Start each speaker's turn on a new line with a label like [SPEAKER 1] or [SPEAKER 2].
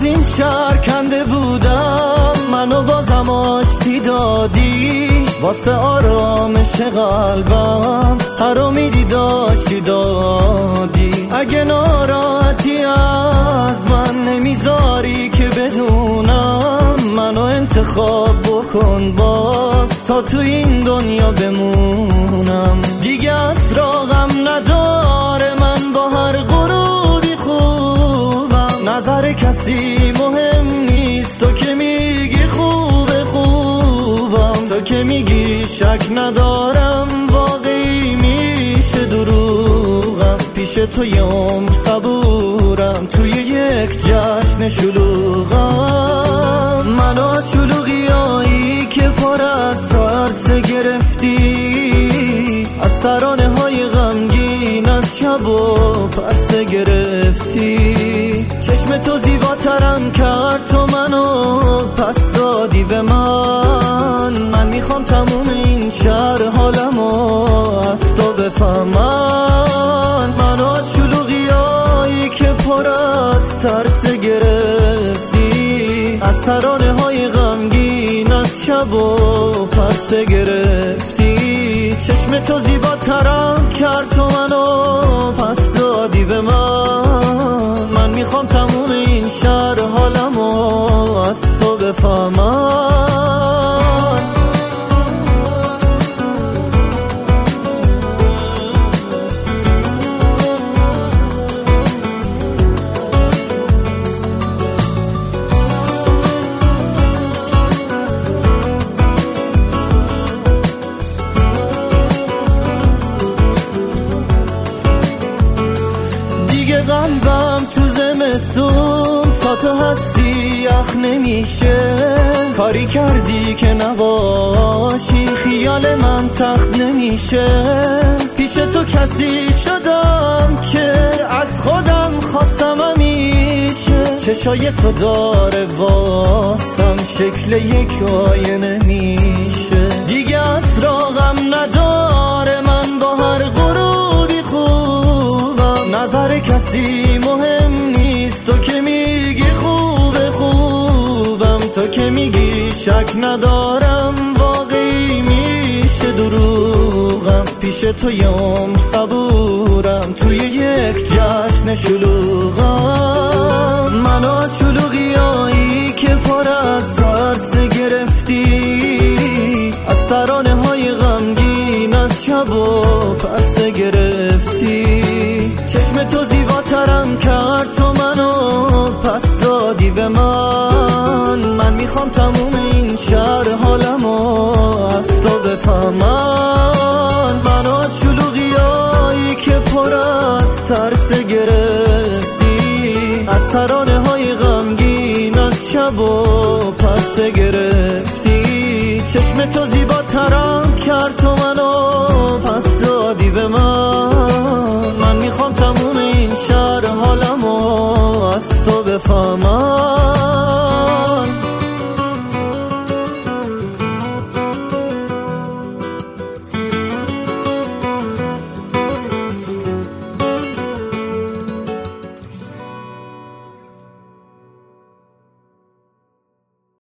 [SPEAKER 1] این شهر کنده بودم، منو بازم آشتی دادی واسه آرامش قلبم، هر امیدی داشتی دادی. اگه ناراحتی از من نمیذاری که بدونم، منو انتخاب بکن باز تا تو این دنیا بمونم. دیگه اسراغم نداره، من با هر غروبی خوبم، نظر کسی مهم نیست، تو که میگی خوبه خوبم، تو که میگی شک ندارم واقعی میشه دروغم. پیش تو یه عمر صبورم، توی یک جشن شلوغم. منو از شلوغیایی که پر از ترس گرفتی، از ترانه های غمگین از شب و پرس گرفتی. چشم تو زیباترم کرد، تو منو پس دادی به من. من میخوام تموم این شهر حالمو از تو بفهمن. منو از شلوغیایی که پر از ترس گرفتی، از ترانه های غمگین از شب و پرس گرفتی. چشم تو زیباترم کرد، تو منو پس دادی به من. من میخوام تموم این شهر حالمو از تو بفهمن. قلبم تو زمستون تا تو هستی یخ نمیشه، کاری کردی که نباشی خیال من تخت نمیشه. پیش تو کسی شدم که از خودم خواستم همیشه، چشای تو داره واسم شکل یک آینه میشه. دیگه اسراغم نداره، من با هر غروبی خوبم، نظر کسی مهم نیست، تو که میگی خوبه خوبم، تو که میگی شک ندارم واقعی میشه دروغم. پیش تو یه عمر صبورم، توی یک جشن شلوغم. منو از شلوغیایی که پر از ترس گرفتی، از ترانه های غمگین از شب و پرس گرفتی. چشم تو زیباترم کرد، تو منو پس دادی به من. من میخوام تموم این شهر حالمو از تو بفهمن. منو از شلوغیایی که پر از ترس گرفتی، از ترانه های غمگین از شب و پرس گرفتی. چشم تو زیباترم